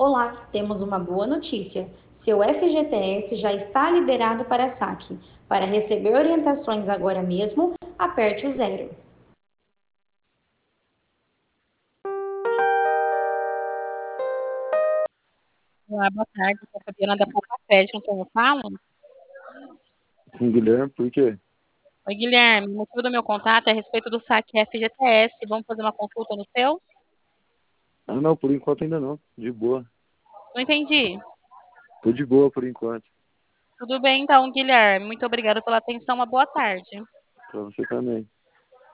Olá, temos uma boa notícia. Seu FGTS já está liberado para saque. Para receber orientações agora mesmo, aperte o zero. Olá, boa tarde. Sou a Fabiana da Poupa Crédito, com quem eu falo? Com o Guilherme, por quê? Oi, Guilherme. O motivo do meu contato é a respeito do saque FGTS. Vamos fazer uma consulta no seu? Ah, não, por enquanto ainda não. De boa. Não entendi. Tô de boa por enquanto. Tudo bem, então, Guilherme. Muito obrigada pela atenção. Uma boa tarde. Pra você também.